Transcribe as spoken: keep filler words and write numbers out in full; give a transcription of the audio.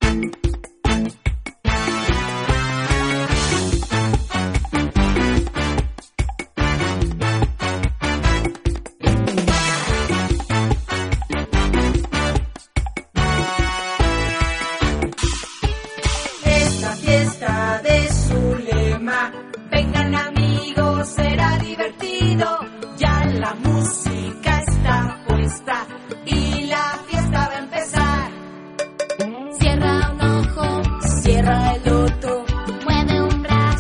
Esta fiesta de Zulema, vengan amigos, será divertido, ya la música